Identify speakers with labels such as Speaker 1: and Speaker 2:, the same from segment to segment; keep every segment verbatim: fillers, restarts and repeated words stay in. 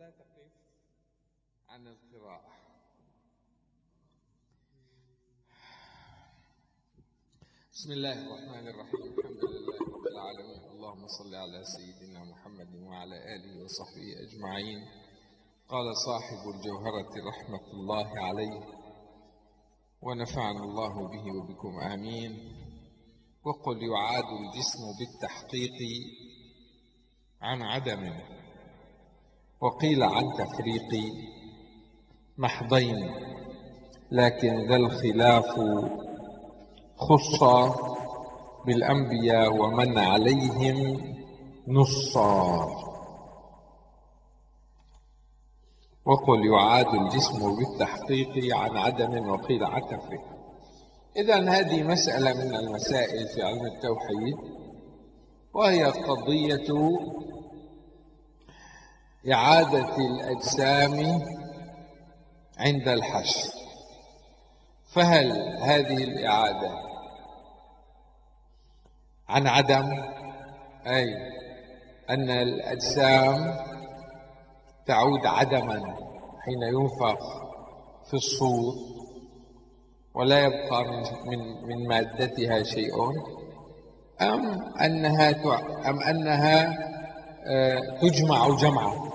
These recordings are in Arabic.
Speaker 1: لا تقف عن القراءة. بسم الله الرحمن الرحيم. الحمد لله رب العالمين، اللهم صل على سيدنا محمد وعلى آله وصحبه أجمعين. قال صاحب الجوهرة رحمة الله عليه ونفعنا الله به وبكم آمين. وقل يعاد الجسم بالتحقيق عن عدم، وقيل عن تفريق محضين، لكن ذا الخلاف خص بالأنبياء ومن عليهم نصا. وقل يعاد الجسم بالتحقيق عن عدم، وقيل عن تفريق. إذن هذه مسألة من المسائل في علم التوحيد، وهي قضية إعادة الأجسام عند الحشر. فهل هذه الإعادة عن عدم، أي أن الأجسام تعود عدما حين ينفخ في الصور ولا يبقى من من من مادتها شيء، أم أنها أم أنها تجمع جمعا؟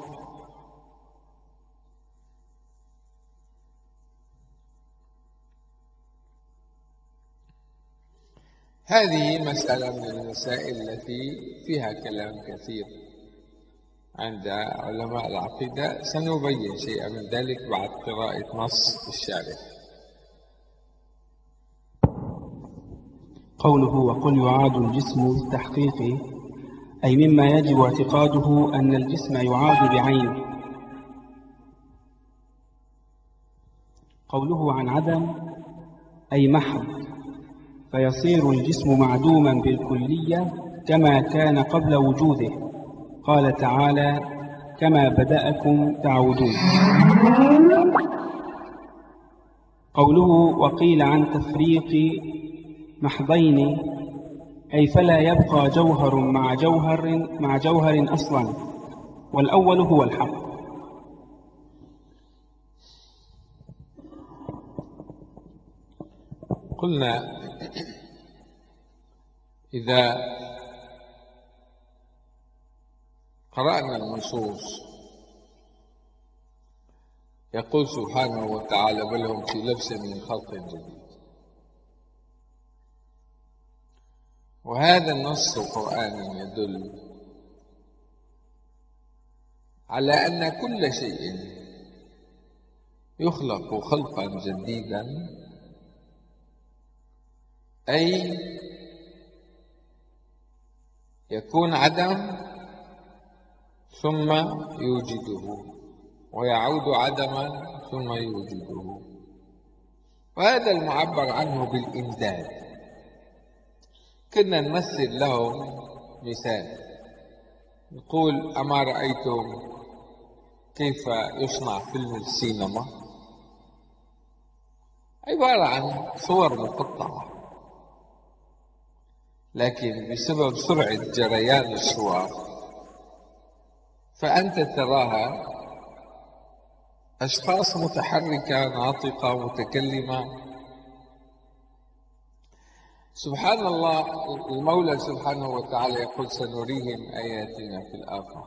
Speaker 1: هذه مسألة من المسائل التي فيها كلام كثير عند علماء العقيدة. سنبين شيئا من ذلك بعد قراءة نص الشارح.
Speaker 2: قوله وقل يعاد الجسم بالتحقيق، أي مما يجب اعتقاده أن الجسم يعاد بعينه. قوله عن عدم أي محض، فيصير الجسم معدوما بالكلية كما كان قبل وجوده. قال تعالى: كما بدأكم تعودون. قوله وقيل عن تفريق محضين، أي فلا يبقى جوهر مع جوهر مع جوهر أصلا، والأول هو الحق.
Speaker 1: قلنا إذا قرأنا النصوص يقول سبحانه وتعالى: بل هم في لبس من خلق جديد. وهذا النص القرآني يدل على أن كل شيء يخلق خلقا جديدا، أي يكون عدم ثم يوجده، ويعود عدما ثم يوجده. وهذا المعبر عنه بالإمداد. كنا نمثل لهم مثال، نقول: أما رأيتم كيف يصنع فيلم السينما؟ عبارة عن صور مقطعة، لكن بسبب سرعة جريان الصور فأنت تراها أشخاص متحركة ناطقة متكلمة. سبحان الله، المولى سبحانه وتعالى يقول: سنريهم آياتنا في الآفاق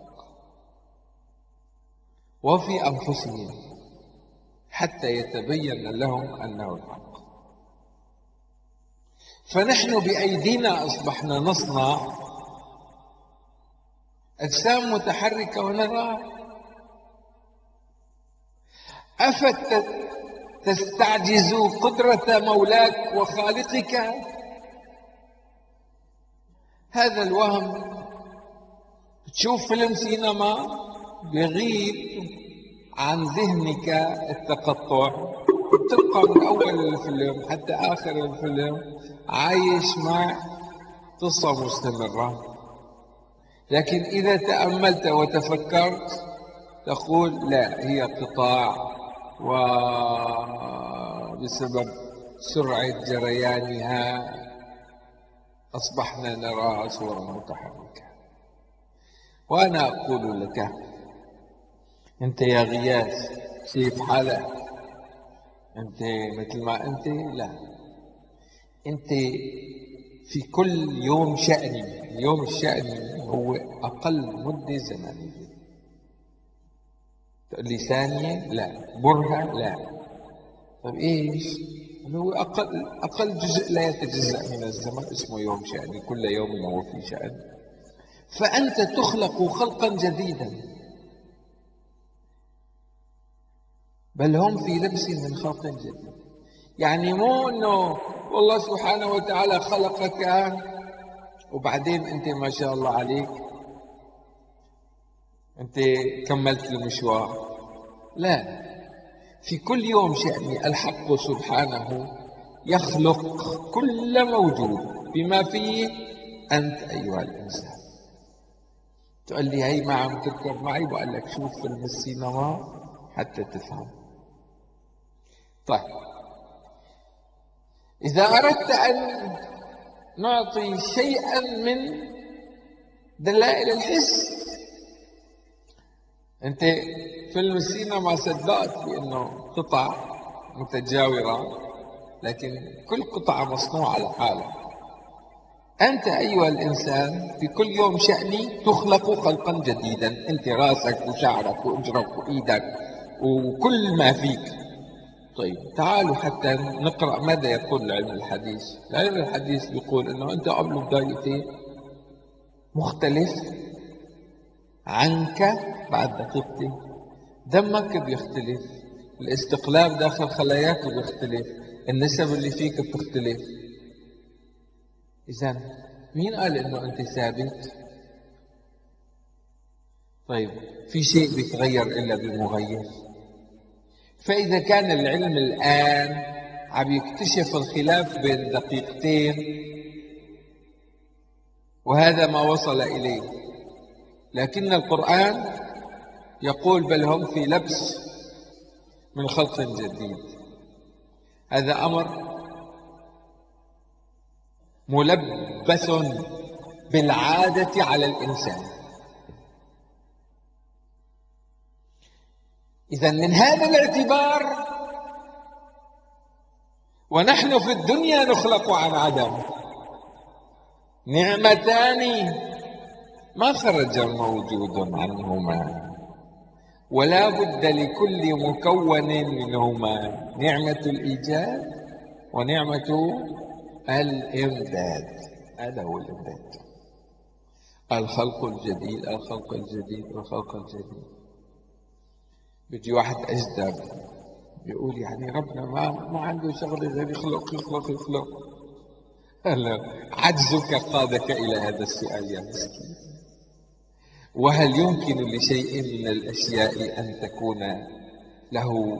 Speaker 1: وفي أنفسهم حتى يتبين لهم أنه الحق. فنحن بأيدينا أصبحنا نصنع أجسام متحركة ونراها. أفتستعجز قدرة مولاك وخالقك؟ هذا الوهم. تشوف فيلم سينما بيغيب عن ذهنك التقطع، تبقى من أول الفيلم حتى آخر الفيلم عايش مع قصة مستمرة. لكن إذا تأملت وتفكرت تقول: لا، هي قطاع، وبسبب سرعة جريانها أصبحنا نراها صورا متحركة. وأنا أقول لك انت يا غياث شايف حالك انت مثل ما انت؟ لا، انت في كل يوم شأني. اليوم الشأني هو اقل مدة زمنية. تقول لي ثانية؟ لا. برهة؟ لا. طيب ايش؟ هو اقل اقل جزء لا يتجزأ من الزمن اسمه يوم شأني. كل يوم هو في شأن. فأنت تخلق خلقا جديدا، بل هم في لبس من خلق جديد. يعني مو انه والله سبحانه وتعالى خلقك وبعدين انت ما شاء الله عليك انت كملت المشوار. لا، في كل يوم شأني. الحق سبحانه يخلق كل موجود بما فيه أنت أيها الإنسان. تقول لي هي ما عم تركب معي؟ بقول لك شوف فيلم السينما حتى تفهم. طيب، إذا أردت أن نعطي شيئا من دلائل الحس، أنت فيلم السينما صدقت بأنه قطع متجاورة، لكن كل قطعة مصنوعة لحالها. أنت أيها الإنسان في كل يوم شأني تخلق خلقا جديدا. أنت راسك وشعرك وإجرك وإيدك وكل ما فيك. طيب تعالوا حتى نقرأ ماذا يقول علم الحديث. علم الحديث بيقول أنه أنت قبل بدايتين مختلف عنك بعد دقيقتين. دمك بيختلف، الاستقلاب داخل خلاياك بيختلف، النسب اللي فيك بتختلف. إذن مين قال إنه أنت ثابت؟ طيب في شيء بيتغير إلا بمغير؟ فإذا كان العلم الآن عم يكتشف الخلاف بين دقيقتين، وهذا ما وصل إليه، لكن القرآن يقول بل هم في لبس من خلق جديد. هذا أمر ملبس بالعادة على الإنسان. إذا من هذا الاعتبار ونحن في الدنيا نخلق عن عدم، نعمتان ما خرج موجود عنهما، ولا بد لكل مكون منهما، نعمة الإيجاد ونعمة الإمداد. هذا هو الإمداد، الخلق الجديد الخلق الجديد الخلق الجديد. بيجي واحد أجدب يقول يعني ربنا ما ما عنده شغله غير يخلق يخلق يخلق. هلا عجزك قادك إلى هذا السؤال يا مسكين. وهل يمكن لشيء من الأشياء أن تكون له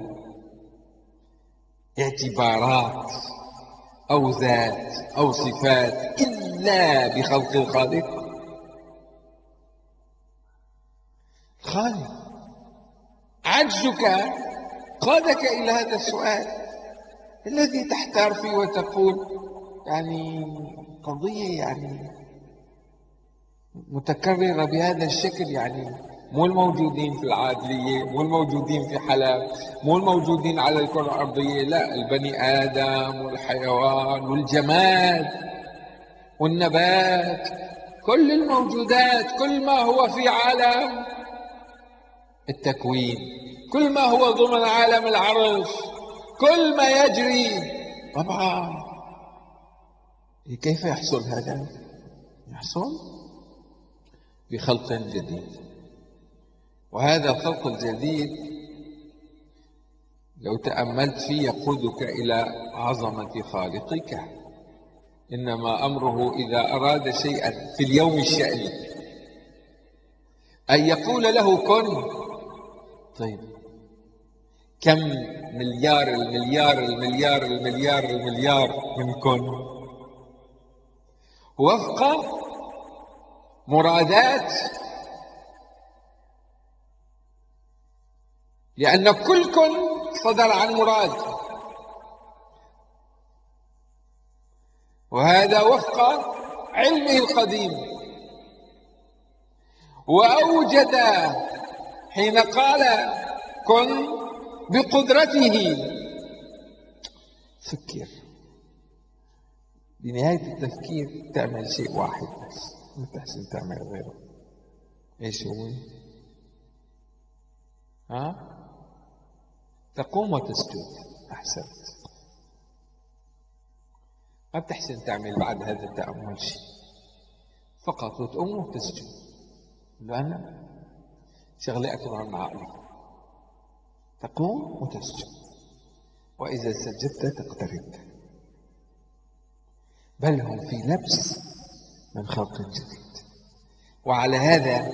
Speaker 1: اعتبارات أو ذات أو صفات إلا بخلق الخالق؟ خالق. عجزك قادك إلى هذا السؤال الذي تحتار فيه وتقول يعني قضية يعني متكررة بهذا الشكل. يعني مو الموجودين في العادلية، مو الموجودين في حلب، مو الموجودين على الكرة الأرضية، لا، البني آدم والحيوان والجماد والنبات، كل الموجودات، كل ما هو في عالم التكوين، كل ما هو ضمن عالم العرش، كل ما يجري. طبعا كيف يحصل هذا؟ يحصل بخلق جديد. وهذا الخلق الجديد لو تأملت فيه يقودك إلى عظمة خالقك. إنما أمره إذا أراد شيئا في اليوم الشأني أن يقول له كن. طيب كم مليار المليار المليار المليار المليار من كن وفق مرادات، لأن كل كن صدر عن مراد، وهذا وفق علمه القديم. وأوجد حين قال كن بقدرته. فكر، بنهاية التفكير تعمل شيء واحد بس، ما تحسن تعمل غيره. ايش هو؟ ها؟ تقوم وتسجد. احسنت. ما بتحسن تعمل بعد هذا التأمل شيء، فقط وتقوم وتسجد. لأن شغلة أكبر من عقلي. تقوم وتسجد، وإذا سجدت تقترب. بل هم في لبس من خلق جديد. وعلى هذا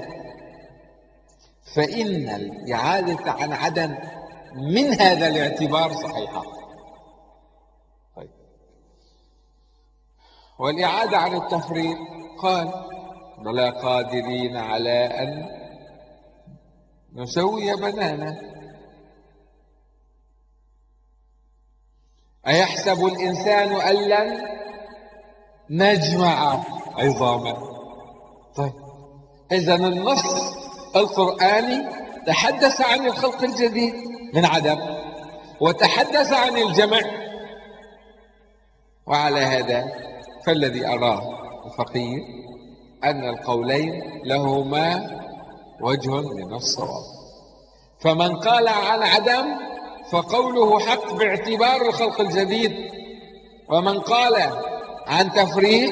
Speaker 1: فإن الإعادة عن عدم من هذا الاعتبار صحيحة. طيب. والإعادة عن التفريط قال بلى قادرين على أن نسوي بنانا. أيحسب الإنسان أن لن نجمع عظاما. طيب، إذا النص القرآني تحدث عن الخلق الجديد من عدم، وتحدث عن الجمع. وعلى هذا فالذي أراه الفقيه أن القولين لهما وجه من الصواب. فمن قال عن عدم فقوله حق باعتبار الخلق الجديد، ومن قال عن تفريق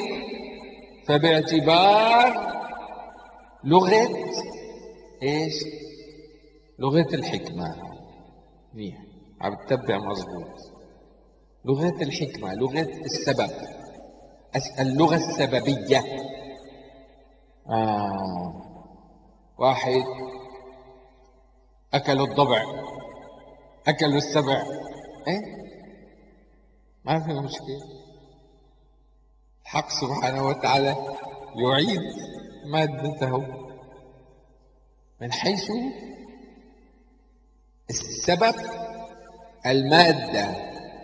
Speaker 1: فباعتبار لغة ايش؟ لغة الحكمة. منيح، عم تتبع مظبوط. لغة الحكمة، لغة السبب، اللغة السببية. آه. واحد أكلوا الضبع، أكلوا السبع، إيه؟ ما في مشكلة. الحق سبحانه وتعالى يعيد مادته من حيث السبب. المادة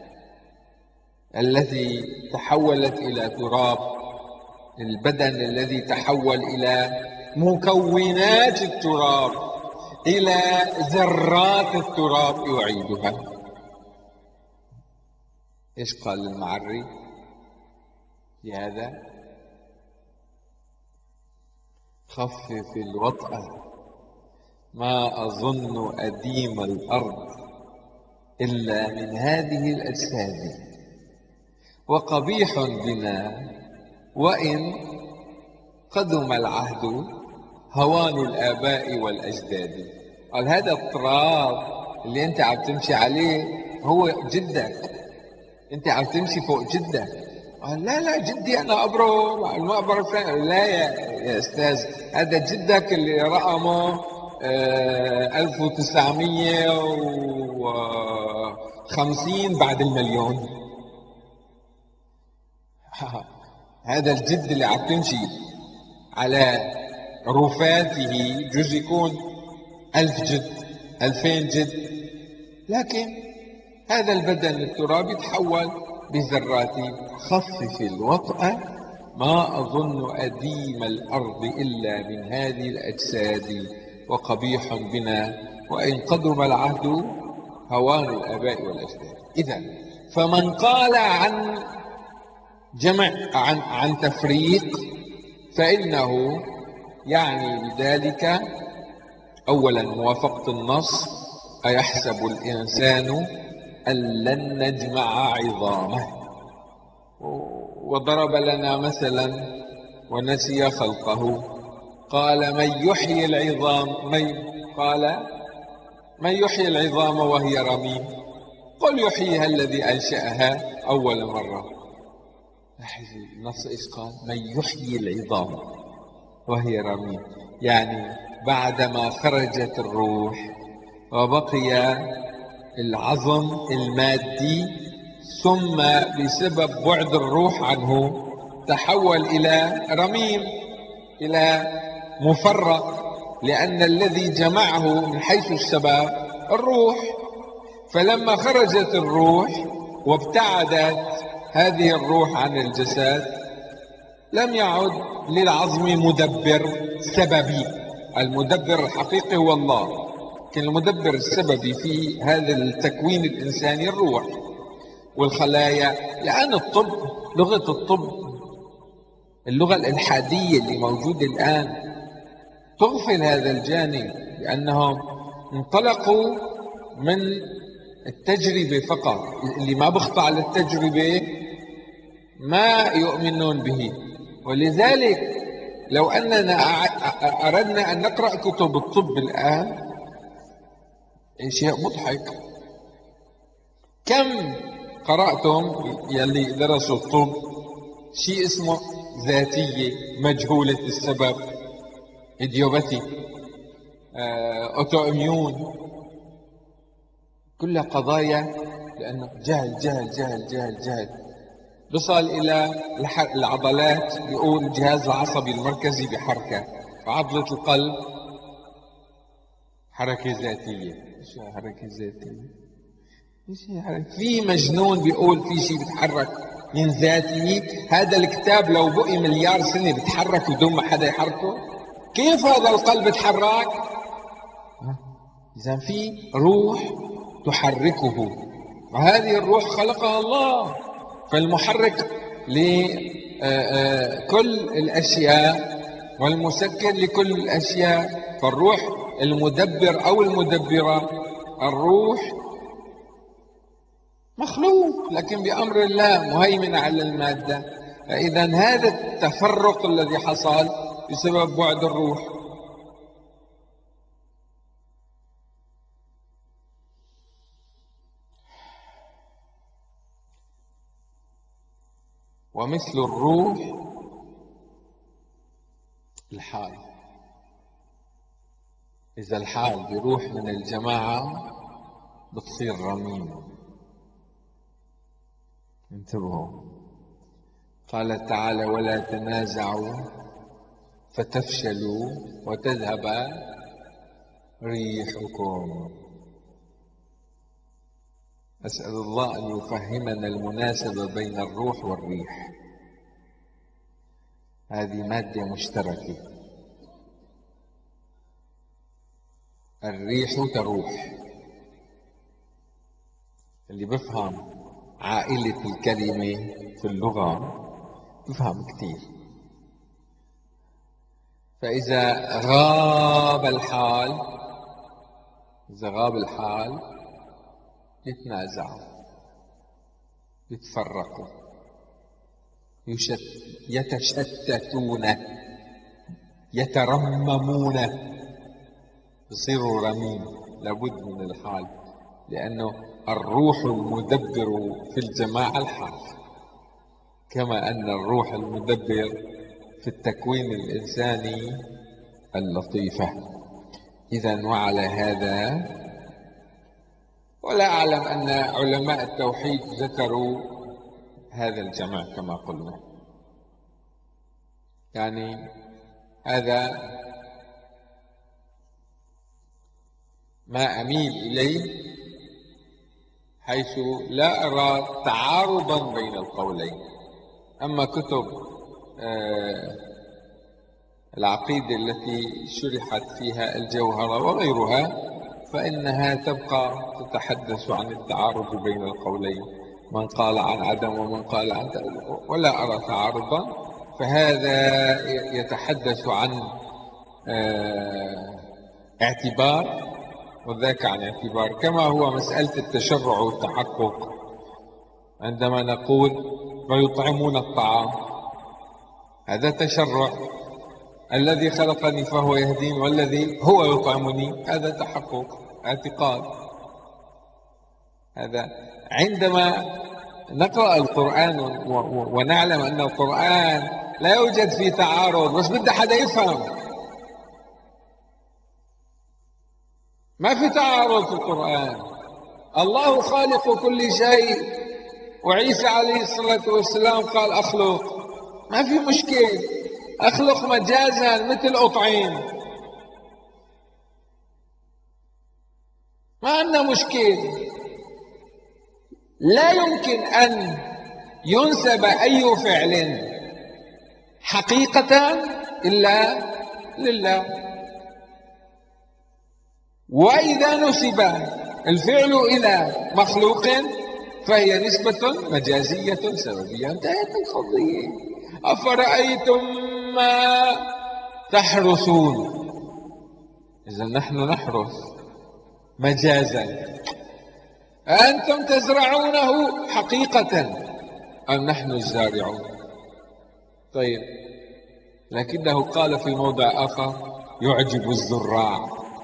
Speaker 1: التي تحولت إلى تراب، البدن الذي تحول إلى مكونات التراب، إلى ذرات التراب، يعيدها. إيش قال المعري في هذا؟ خفف الوطأ، ما أظن أديم الأرض إلا من هذه الأجساد، وقبيح بنا وإن قدم العهد هوان الآباء والأجداد. قال هذا التراب اللي أنت عم تمشي عليه هو جدك، أنت عم تمشي فوق جدك. قال لا لا، جدي أنا أبره المقبرة فين. لا يا, يا أستاذ، هذا جدك اللي رقمه ألف وتسعمية وخمسين بعد المليون. هذا الجد اللي عم تمشي على رفاته جوز يكون ألف جد، ألفين جد، لكن هذا البدن الترابي تحول بذراته. خفف الوطأ، ما أظن أديم الأرض إلا من هذه الأجساد، وقبيح بنا وإن قدم العهد هوان الآباء والأجداد. إذن فمن قال عن جمع عن عن تفريق فإنه يعني بذلك أولا موافقة النص. أيحسب الإنسان أن لن نجمع عظامه. وضرب لنا مثلا ونسي خلقه. قال من يحيي العظام من قال من يحيي العظام وهي رميم. قل يحييها الذي أنشأها أول مرة. لاحظوا النص إيش قال؟ من يحيي العظام وهي رميم، يعني بعدما خرجت الروح وبقي العظم المادي، ثم بسبب بعد الروح عنه تحول إلى رميم، إلى مفرق، لأن الذي جمعه من حيث الشباب الروح. فلما خرجت الروح وابتعدت هذه الروح عن الجسد لم يعد للعظم مدبر سببي. المدبر الحقيقي هو الله، لكن المدبر السببي في هذا التكوين الإنساني الروح والخلايا. لأن الطب، لغة الطب، اللغة الإلحادية اللي موجودة الآن تغفل هذا الجانب، لأنهم انطلقوا من التجربة فقط. اللي ما بخضع للتجربة ما يؤمنون به. ولذلك لو أننا أردنا أن نقرأ كتب الطب الآن، شيء مضحك. كم قرأتم يلي درسوا الطب شيء اسمه ذاتية مجهولة السبب، إديوباتي، أوتو إميون، كلها قضايا لأنه جهل جهل جهل جهل جهل. بصل إلى العضلات، بيقول الجهاز العصبي المركزي بحركة، عضلة القلب حركة ذاتية. ايش حركة ذاتية؟ ايش حركة؟ في مجنون بيقول في شيء بيتحرك من ذاته. هذا الكتاب لو بقي مليار سنة بيتحرك بدون ما حدا يحركه. كيف هذا القلب يتحرك؟ إذا في روح تحركه، وهذه الروح خلقها الله. فالمحرك لكل الأشياء والمسكن لكل الأشياء. فالروح المدبر أو المدبرة، الروح مخلوق لكن بأمر الله مهيمن على المادة. فإذا هذا التفرق الذي حصل بسبب بعد الروح. ومثل الروح الحال، إذا الحال بيروح من الجماعة بتصير رميم. انتبهوا، قال تعالى: ولا تنازعوا فتفشلوا وتذهب ريحكم. أسأل الله أن يفهمنا المناسبة بين الروح والريح. هذه مادة مشتركة. الريح تروح. اللي بفهم عائلة الكلمة في اللغة بفهم كتير. فإذا غاب الحال، إذا غاب الحال يتنازعوا، يتفرقوا، يتشتتون، يترممون، يصيروا رميم. لابد من الحال، لأنه الروح المدبر في الجماعة الحال، كما أن الروح المدبر في التكوين الإنساني اللطيفة. إذن وعلى هذا، ولا أعلم أن علماء التوحيد ذكروا هذا الجمع كما قلنا. يعني هذا ما أميل إليه، حيث لا أرى تعارضا بين القولين. أما كتب العقيدة التي شرحت فيها الجوهرة وغيرها فإنها تبقى تتحدث عن التعارض بين القولين، من قال عن عدم ومن قال عن تأويل، ولا أرى تعارضا. فهذا يتحدث عن اعتبار وذاك عن اعتبار، كما هو مسألة التشرع والتحقق. عندما نقول ويطعمون الطعام، هذا تشرع. الذي خلقني فهو يهدين والذي هو يطعمني، هذا تحقق اعتقاد. هذا عندما نقرأ القرآن ونعلم أن القرآن لا يوجد فيه تعارض، بس بدي حدا يفهم. ما في تعارض في القرآن. الله خالق كل شيء، وعيسى عليه الصلاة والسلام قال أخلق. ما في مشكل، أخلق مجازا مثل أطعم، ما عندنا مشكل. لا يمكن أن ينسب أي فعل حقيقة إلا لله. وإذا نسب الفعل إلى مخلوق فهي نسبة مجازية سببية. انتهت القضية. أفرأيتم ما تحرثون. إذا نحن نحرث مجازا، أنتم تزرعونه حقيقة أم نحن الزارعون؟ طيب، لكنه قال في موضع آخر يعجب الزراع.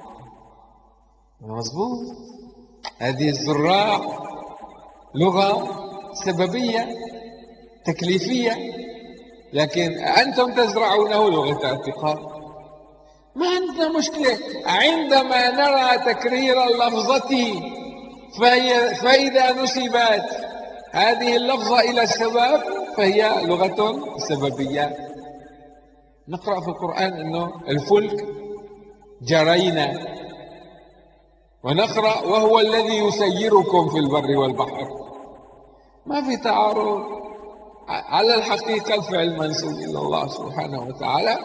Speaker 1: مظبوط، هذه الزراع لغة سببية تكليفية، لكن أنتم تزرعونه لغة اعتقاد. ما عندنا مشكلة عندما نرى تكرير اللفظة، فهي فإذا نسبت هذه اللفظة إلى السبب فهي لغة سببية. نقرأ في القرآن أنه الفلك جرينا، ونقرأ وهو الذي يسيركم في البر والبحر. ما في تعارض. على الحقيقة الفعل منسوب إلى الله سبحانه وتعالى،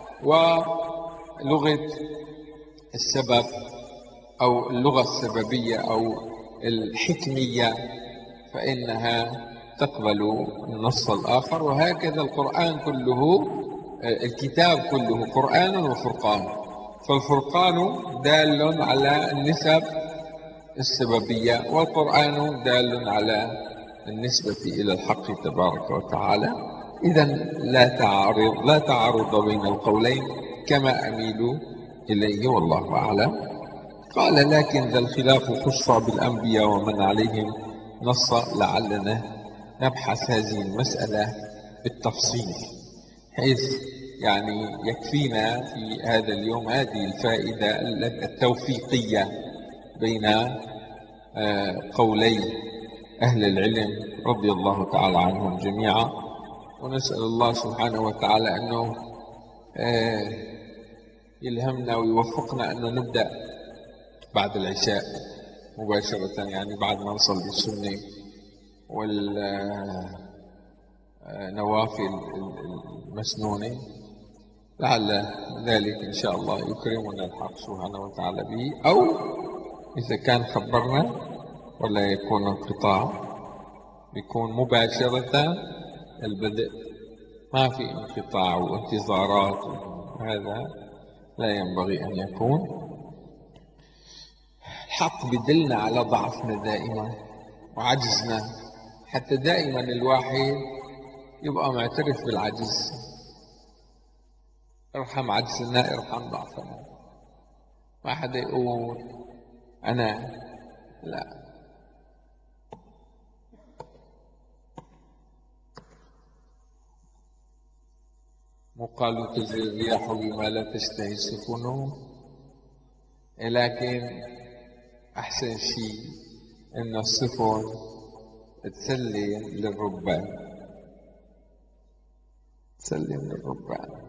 Speaker 1: ولغة السبب أو اللغة السببية أو الحكمية فإنها تقبل النص الآخر. وهكذا القرآن كله، الكتاب كله قرآن وفرقان. فالفرقان دال على النسب السببية، والقرآن دال على النسبة إلى الحق تبارك وتعالى. إذن لا تعارض لا تعارض بين القولين كما أميل إليه، والله أعلم. قال لكن ذا الخلاف خص بالأنبياء ومن عليهم نص، لعلنا نبحث هذه المسألة بالتفصيل، حيث يعني يكفينا في هذا اليوم هذه الفائدة التوفيقية بين قولي أهل العلم رضي الله تعالى عنهم جميعا. ونسأل الله سبحانه وتعالى أنه يلهمنا ويوفقنا أنه نبدأ بعد العشاء مباشرة، يعني بعد ما نصلي السنة والنوافل المسنونة، لعل ذلك إن شاء الله يكرمنا الحق سبحانه وتعالى به، أو إذا كان خبرنا ولا يكون انقطاع، يكون مباشرة البدء، ما في انقطاع وانتظارات، هذا لا ينبغي أن يكون. الحق بدلنا على ضعفنا دائما وعجزنا، حتى دائما الواحد يبقى معترف بالعجز. ارحم عجزنا ارحم ضعفنا. ما حدا يقول أنا لا. وقالوا تجري الرياح بما لا تشتهي السفن، لكن أحسن شيء إن السفن تسلم للربان، تسلم للربان،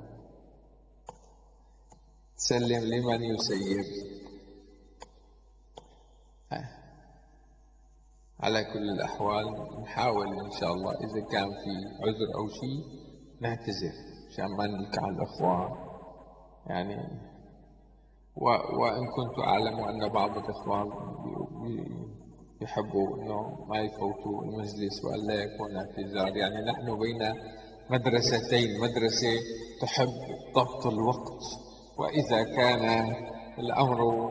Speaker 1: تسلم لمن يسير. على كل الأحوال نحاول إن شاء الله إذا كان في عذر أو شيء نعتذر عشان ما نلك على الأخوان يعني. و... وإن كنت أعلم أن بعض الإخوان يحبوا أنه ما يفوتوا المجلس وألا يكون اعتذار. يعني نحن بين مدرستين، مدرسة تحب ضبط الوقت، وإذا كان الأمر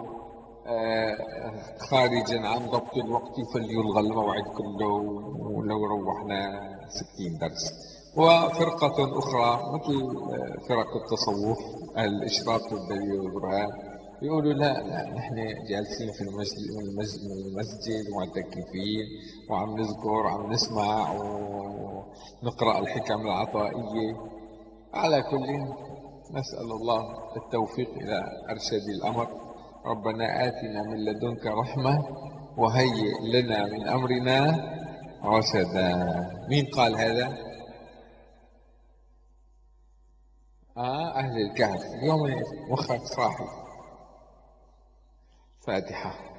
Speaker 1: خارجا عن ضبط الوقت فليلغى الموعد كله ولو روحنا ستين درس. وفرقة أخرى مثل فرق التصوف الإشراق والدليل والبرهان يقولوا لا لا نحن جالسين في المسجد معتكفين وعم نذكر وعم نسمع ونقرأ الحكم العطائية. على كل نسأل الله التوفيق إلى أرشد الأمر. ربنا آتنا من لدنك رحمة وهيئ لنا من أمرنا رشدا. مين قال هذا؟ آه أهل الكهف. اليوم مخك صاحي. فاتحة.